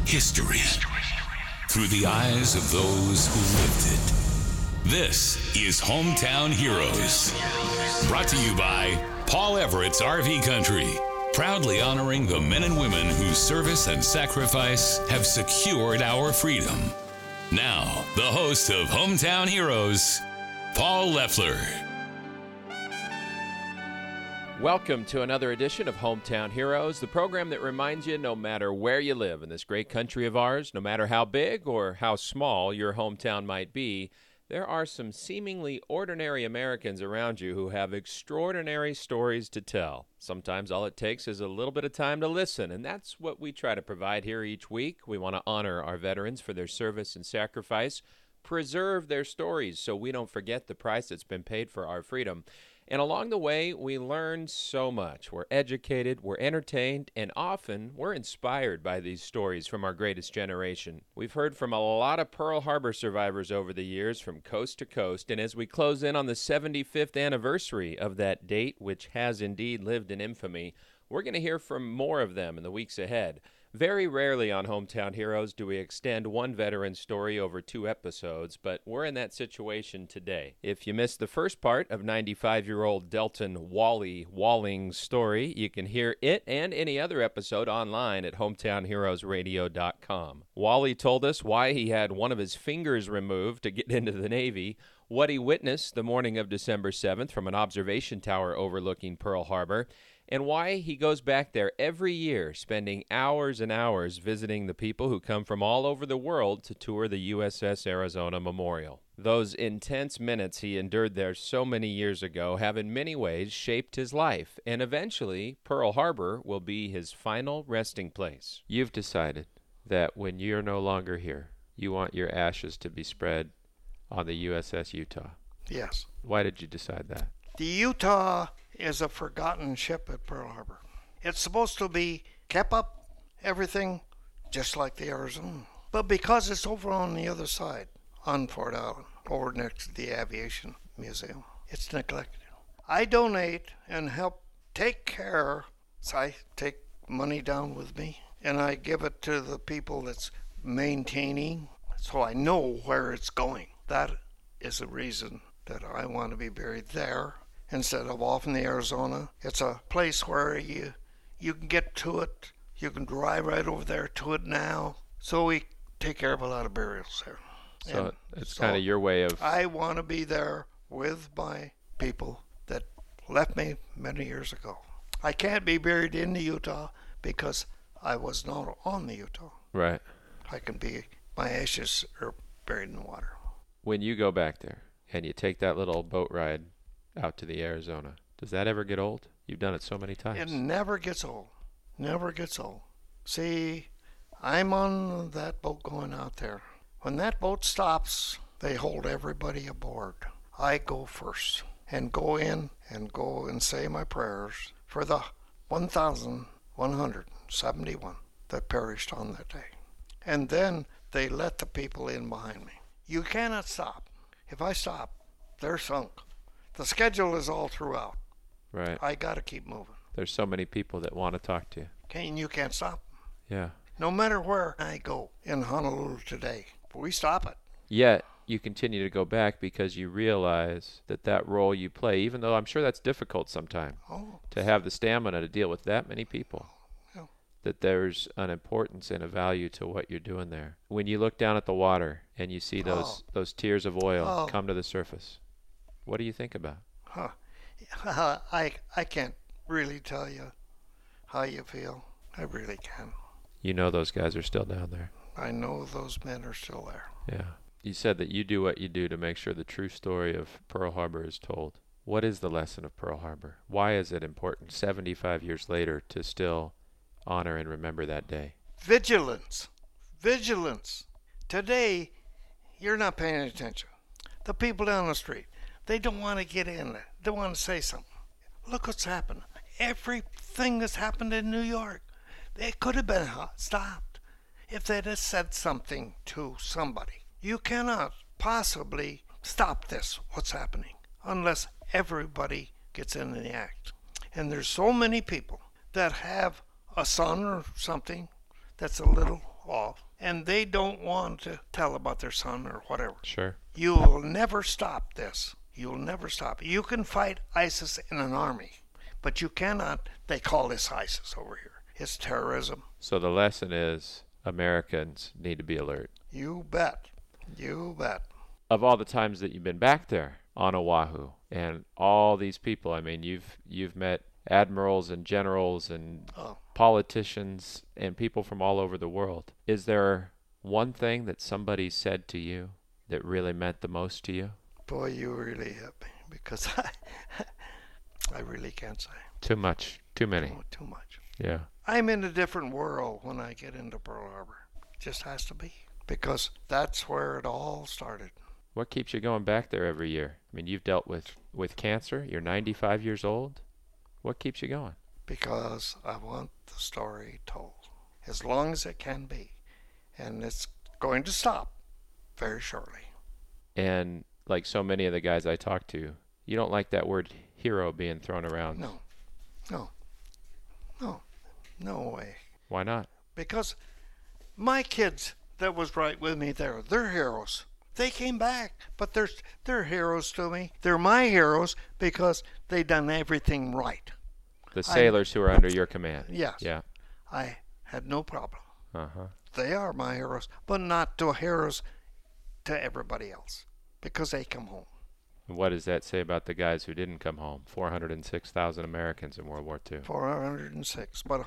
history through the eyes of those who lived it. This is Hometown Heroes, brought to you by Paul Everett's RV Country, proudly honoring the men and women whose service and sacrifice have secured our freedom. Now, the host of Hometown Heroes, Paul Leffler. Welcome to another edition of Hometown Heroes, the program that reminds you no matter where you live in this great country of ours, no matter how big or how small your hometown might be, there are some seemingly ordinary Americans around you who have extraordinary stories to tell. Sometimes all it takes is a little bit of time to listen, and that's what we try to provide here each week. We want to honor our veterans for their service and sacrifice, preserve their stories so we don't forget the price that's been paid for our freedom. And along the way, we learn so much. We're educated, we're entertained, and often we're inspired by these stories from our greatest generation. We've heard from a lot of Pearl Harbor survivors over the years from coast to coast, and as we close in on the 75th anniversary of that date, which has indeed lived in infamy, we're going to hear from more of them in the weeks ahead. Very rarely on Hometown Heroes do we extend one veteran story over 2 episodes, but we're in that situation today. If you missed the first part of 95-year-old Delton Wally Walling's story, you can hear it and any other episode online at hometownheroesradio.com. Wally told us why he had one of his fingers removed to get into the Navy, what he witnessed the morning of December 7th from an observation tower overlooking Pearl Harbor, and why he goes back there every year, spending hours and hours visiting the people who come from all over the world to tour the USS Arizona Memorial. Those intense minutes he endured there so many years ago have in many ways shaped his life, and eventually Pearl Harbor will be his final resting place. You've decided that when you're no longer here, you want your ashes to be spread on the USS Utah. Yes. Why did you decide that? The Utah is a forgotten ship at Pearl Harbor. It's supposed to be kept up, everything, just like the Arizona. But because it's over on the other side, on Fort Allen, over next to the Aviation Museum, it's neglected. I donate and help take care, so I take money down with me, and I give it to the people that's maintaining, so I know where it's going. That is the reason that I want to be buried there instead of off in the Arizona. It's a place where you can get to it. You can drive right over there to it now. So we take care of a lot of burials there. So it's kind of your way of... I want to be there with my people that left me many years ago. I can't be buried in the Utah because I was not on the Utah. Right. My ashes are buried in the water. When you go back there and you take that little boat ride out to the Arizona, does that ever get old? You've done it so many times. It never gets old. Never gets old. See, I'm on that boat going out there. When that boat stops, they hold everybody aboard. I go first and go in and say my prayers for the 1,171 that perished on that day. And then they let the people in behind me. You cannot stop. If I stop, they're sunk. The schedule is all throughout. Right. I got to keep moving. There's so many people that want to talk to you. You can't stop. Yeah. No matter where I go in Honolulu today, we stop it. Yet you continue to go back because you realize that role you play, even though I'm sure that's difficult sometimes, to have the stamina to deal with that many people, that there's an importance and a value to what you're doing there. When you look down at the water and you see those tears of oil come to the surface, what do you think about? I can't really tell you how you feel. I really can't. You know those guys are still down there. I know those men are still there. Yeah. You said that you do what you do to make sure the true story of Pearl Harbor is told. What is the lesson of Pearl Harbor? Why is it important 75 years later to still honor and remember that day? Vigilance. Today, you're not paying attention. The people down the street, they don't want to get in there. They want to say something. Look what's happened. Everything that's happened in New York, it could have been stopped if they'd have said something to somebody. You cannot possibly stop this, what's happening, unless everybody gets in the act. And there's so many people that have a son or something that's a little off, and they don't want to tell about their son or whatever. Sure. You'll never stop this. You'll never stop. You can fight ISIS in an army, but you cannot, they call this ISIS over here. It's terrorism. So the lesson is Americans need to be alert. You bet. You bet. Of all the times that you've been back there on Oahu and all these people, I mean, you've met admirals and generals and politicians and people from all over the world. Is there one thing that somebody said to you that really meant the most to you? Boy, you really hit me, because I really can't say. Too much. Too many. Too much. Yeah. I'm in a different world when I get into Pearl Harbor. It just has to be, because that's where it all started. What keeps you going back there every year? I mean, you've dealt with cancer. You're 95 years old. What keeps you going? Because I want the story told as long as it can be. And it's going to stop very shortly. And like so many of the guys I talk to, you don't like that word hero being thrown around. No way. Why not? Because my kids that was right with me there, they're heroes. They came back, but they're heroes to me. They're my heroes because they done everything right. The sailors who are under your command. Yes. Yeah. I had no problem. Uh-huh. They are my heroes, but not to heroes to everybody else, because they come home. And what does that say about the guys who didn't come home? 406,000 Americans in World War II. 406, but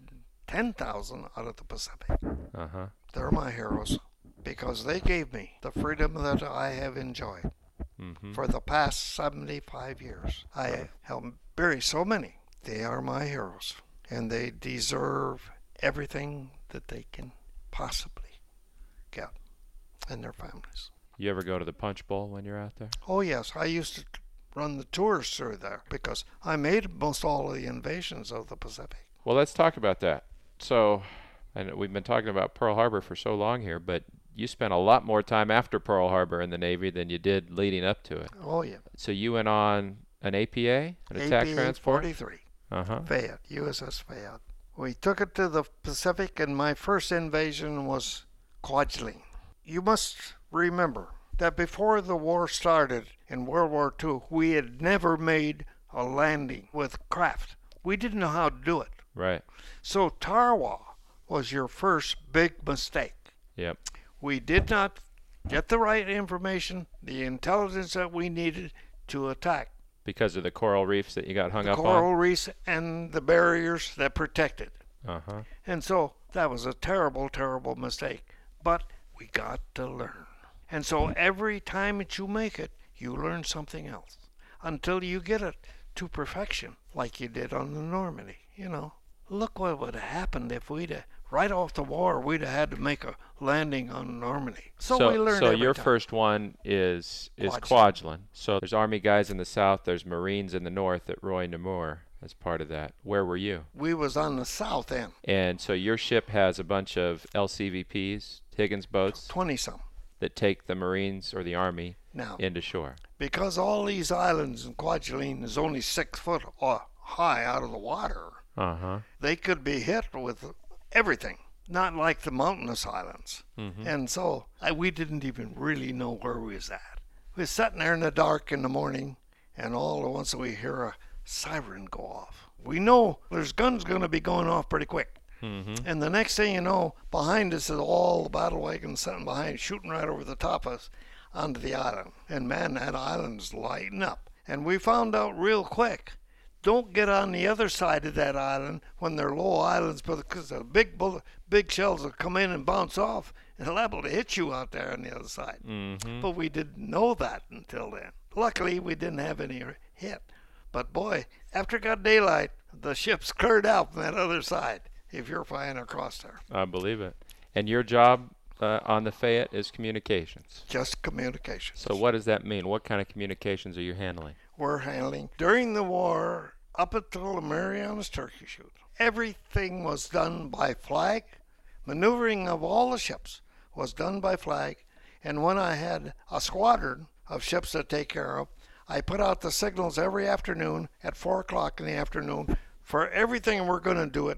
110,000 out of the Pacific. Uh-huh. They're my heroes because they gave me the freedom that I have enjoyed for the past 75 years. I helped bury so many. They are my heroes, and they deserve everything that they can possibly get, and their families. You ever go to the Punch Bowl when you're out there? Oh, yes. I used to run the tours through there because I made most all of the invasions of the Pacific. Well, let's talk about that. So, I know we've been talking about Pearl Harbor for so long here, but you spent a lot more time after Pearl Harbor in the Navy than you did leading up to it. Oh, yeah. So you went on an APA, an attack transport? 43. Uh-huh. Fayette, USS Fayette. We took it to the Pacific, and my first invasion was Kwajalein. You must remember that before the war started in World War II, we had never made a landing with craft. We didn't know how to do it. Right. So Tarawa was your first big mistake. Yep. We did not get the right information, the intelligence that we needed to attack. Because of the coral reefs that you got hung up on? The coral reefs and the barriers that protected. Uh-huh. And so that was a terrible, terrible mistake. But we got to learn. And so every time that you make it, you learn something else until you get it to perfection, like you did on the Normandy. You know, look what would have happened if right off the war, we'd have had to make a landing on Normandy. So we learned every your time. first one is Kwajalein. So there's Army guys in the south, there's Marines in the north at Roy Namur as part of that. Where were you? We was on the south end. And so your ship has a bunch of LCVPs, Higgins boats, 20-some. that take the Marines or the Army Now, into shore. because all these islands in Kwajalein is only 6 foot high out of the water, Uh-huh. they could be hit with everything, not like the mountainous islands. And so we didn't even really know where we was at. We was sitting there in the dark in the morning, and all at once we hear a siren go off. We know there's guns going to be going off pretty quick. And the next thing you know, behind us is all the battle wagons sitting behind, shooting right over the top of us onto the island. And man, that island's lighting up. And we found out real quick, don't get on the other side of that island when they're low islands, because the big shells will come in and bounce off and liable to hit you out there on the other side. But we didn't know that until then. Luckily, we didn't have any hit. But boy, after it got daylight, the ships cleared out from that other side if you're flying across there. I believe it. And your job on the Fayette is communications. Just communications. So what does that mean? What kind of communications are you handling? We're handling during the war up until the Marianas Turkey Shoot. Everything was done by flag. Maneuvering of all the ships was done by flag. And when I had a squadron of ships to take care of, I put out the signals every afternoon at 4 o'clock in the afternoon for everything we're going to do at night.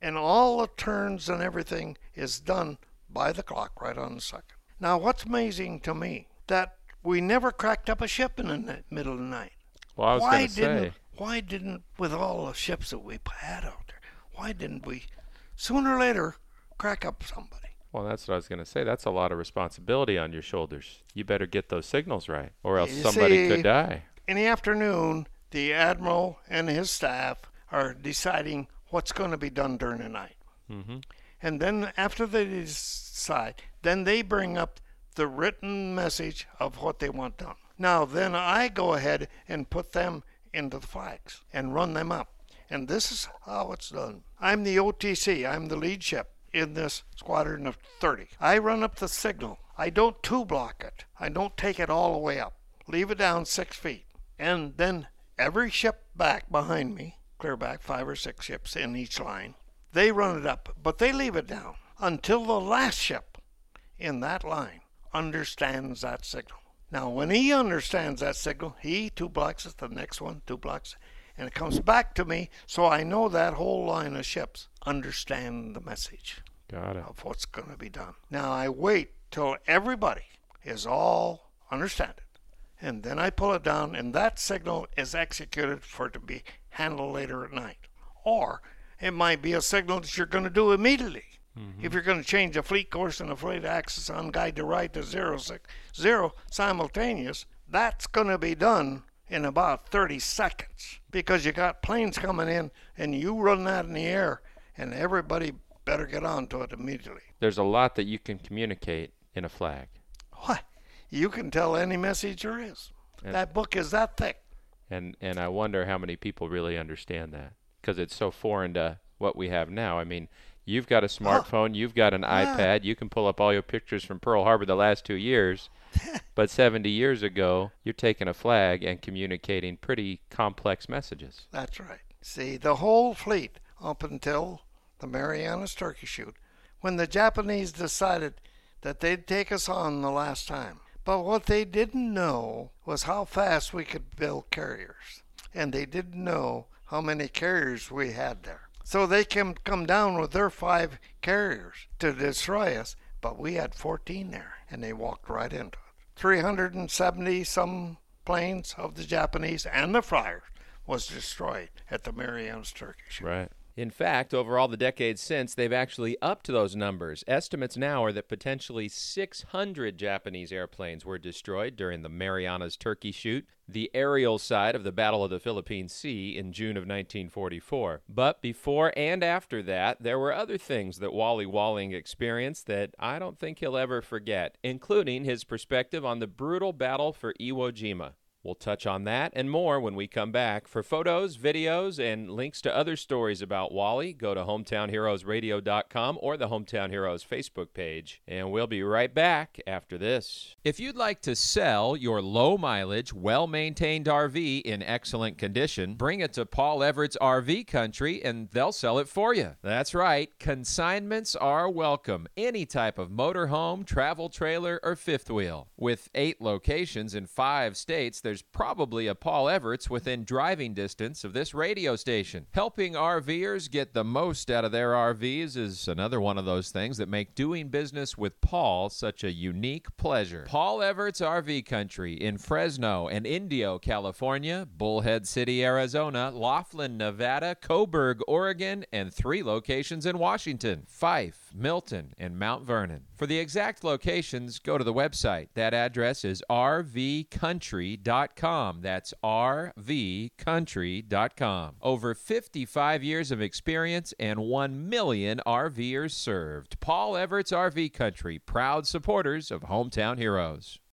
and all the turns and everything is done by the clock right on the second. Now, what's amazing to me, that we never cracked up a ship in the middle of the night. Well, I was going to say. Why didn't, with all the ships that we had out there, why didn't we, sooner or later, crack up somebody? Well, that's what I was going to say. That's a lot of responsibility on your shoulders. You better get those signals right, or else somebody could die. In the afternoon, the admiral and his staff are deciding what's going to be done during the night. Mm-hmm. And then after they decide, then they bring up the written message of what they want done. Now, then I go ahead and put them into the flags and run them up. And this is how it's done. I'm the OTC. I'm the lead ship in this squadron of 30. I run up the signal. I don't two-block it. I don't take it all the way up. Leave it down 6 feet. And then every ship back behind me, clear back 5 or 6 ships in each line, they run it up, but they leave it down until the last ship in that line understands that signal. Now, when he understands that signal, he two-blocks it, the next one two-blocks it, and it comes back to me, so I know that whole line of ships understand the message of what's going to be done. Now, I wait till everybody is all understand it, and then I pull it down, and that signal is executed for it to be handled later at night. Or it might be a signal that you're going to do immediately. Mm-hmm. If you're going to change a fleet course and a fleet axis on guide to right to 060 simultaneous, that's going to be done in about 30 seconds, because you got planes coming in and you run that in the air, and everybody better get on to it immediately. There's a lot that you can communicate in a flag. What? You can tell any message there is. That book is that thick. And I wonder how many people really understand that, because it's so foreign to what we have now. I mean, you've got a smartphone, you've got an iPad, you can pull up all your pictures from Pearl Harbor the last 2 years. But 70 years ago, you're taking a flag and communicating pretty complex messages. That's right. See, the whole fleet, up until the Marianas Turkey Shoot, when the Japanese decided that they'd take us on the last time. But what they didn't know was how fast we could build carriers. And they didn't know how many carriers we had there. So they can come down with their 5 carriers to destroy us, but we had 14 there, and they walked right into it. 370 some planes of the Japanese and the flyers was destroyed at the Marianas Turkey Shoot. Right. In fact, over all the decades since, they've actually upped those numbers. Estimates now are that potentially 600 Japanese airplanes were destroyed during the Marianas Turkey Shoot, the aerial side of the Battle of the Philippine Sea in June of 1944. But before and after that, there were other things that Wally Walling experienced that I don't think he'll ever forget, including his perspective on the brutal battle for Iwo Jima. We'll touch on that and more when we come back. For photos, videos, and links to other stories about Wally, go to hometownheroesradio.com or the Hometown Heroes Facebook page. And we'll be right back after this. If you'd like to sell your low-mileage, well-maintained RV in excellent condition, bring it to Paul Everett's RV Country and they'll sell it for you. That's right. Consignments are welcome. Any type of motorhome, travel trailer, or fifth wheel. With 8 locations in 5 states, there's probably a Paul Everett's within driving distance of this radio station. Helping RVers get the most out of their RVs is another one of those things that make doing business with Paul such a unique pleasure. Paul Everett's RV Country in Fresno and Indio, California, Bullhead City, Arizona, Laughlin, Nevada, Coburg, Oregon, and 3 locations in Washington, Fife, Milton, and Mount Vernon. For the exact locations, go to the website. That address is rvcountry.com. That's rvcountry.com. Over 55 years of experience and 1 million RVers served. Paul Everett's RV Country, proud supporters of Hometown Heroes.